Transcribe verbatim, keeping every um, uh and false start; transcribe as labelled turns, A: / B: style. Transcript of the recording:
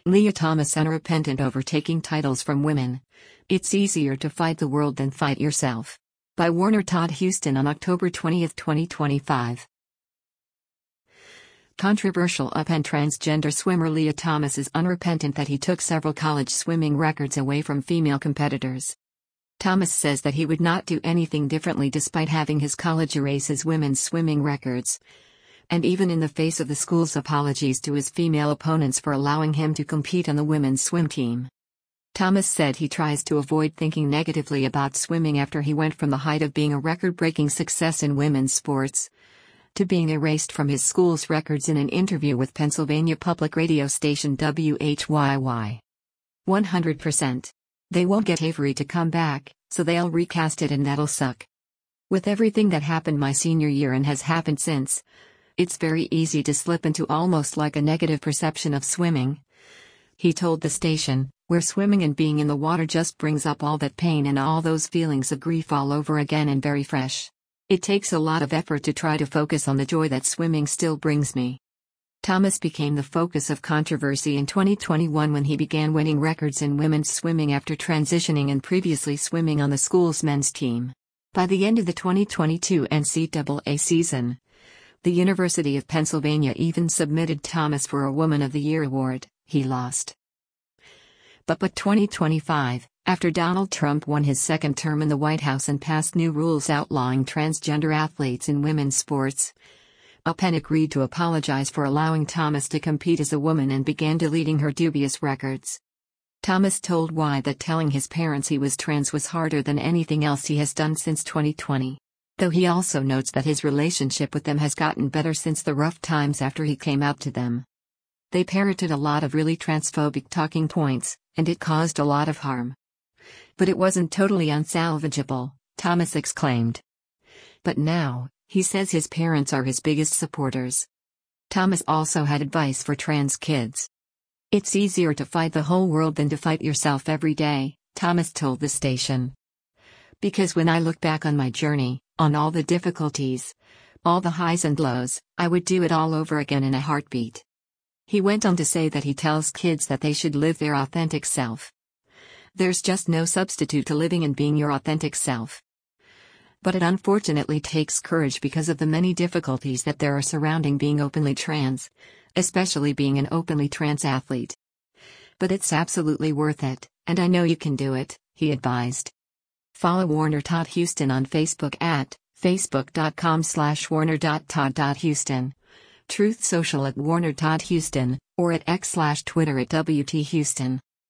A: Lia Thomas unrepentant over taking titles from women. It's easier to fight the world than fight yourself. By Warner Todd Houston on October twentieth, twenty twenty-five. Controversial up and transgender swimmer Lia Thomas is unrepentant that he took several college swimming records away from female competitors. Thomas says that he would not do anything differently despite having his college erase his women's swimming records. And even in the face of the school's apologies to his female opponents for allowing him to compete on the women's swim team. Thomas said he tries to avoid thinking negatively about swimming after he went from the height of being a record-breaking success in women's sports to being erased from his school's records in an interview with Pennsylvania public radio station W H Y Y. one hundred percent. They won't get Avery to come back, so they'll recast it and that'll suck. With everything that happened my senior year and has happened since, it's very easy to slip into almost like a negative perception of swimming. He told the station, where swimming and being in the water just brings up all that pain and all those feelings of grief all over again and very fresh. It takes a lot of effort to try to focus on the joy that swimming still brings me. Thomas became the focus of controversy in twenty twenty-one when he began winning records in women's swimming after transitioning and previously swimming on the school's men's team. By the end of the twenty twenty-two N C double A season, the University of Pennsylvania even submitted Thomas for a Woman of the Year award. He lost. But by twenty twenty-five, after Donald Trump won his second term in the White House and passed new rules outlawing transgender athletes in women's sports, Penn agreed to apologize for allowing Thomas to compete as a woman and began deleting her dubious records. Thomas told Y that telling his parents he was trans was harder than anything else he has done since twenty twenty. Though he also notes that his relationship with them has gotten better since the rough times after he came out to them. They parroted a lot of really transphobic talking points, and it caused a lot of harm. But it wasn't totally unsalvageable, Thomas exclaimed. But now, he says his parents are his biggest supporters. Thomas also had advice for trans kids. It's easier to fight the whole world than to fight yourself every day, Thomas told the station. Because when I look back on my journey, on all the difficulties, all the highs and lows, I would do it all over again in a heartbeat. He went on to say that he tells kids that they should live their authentic self. There's just no substitute to living and being your authentic self. But it unfortunately takes courage because of the many difficulties that there are surrounding being openly trans, especially being an openly trans athlete. But it's absolutely worth it, and I know you can do it, he advised. Follow Warner Todd Houston on Facebook at facebook.com slash warner.todd.houston. Truth Social at Warner Todd Houston, or at X slash Twitter at W T Houston.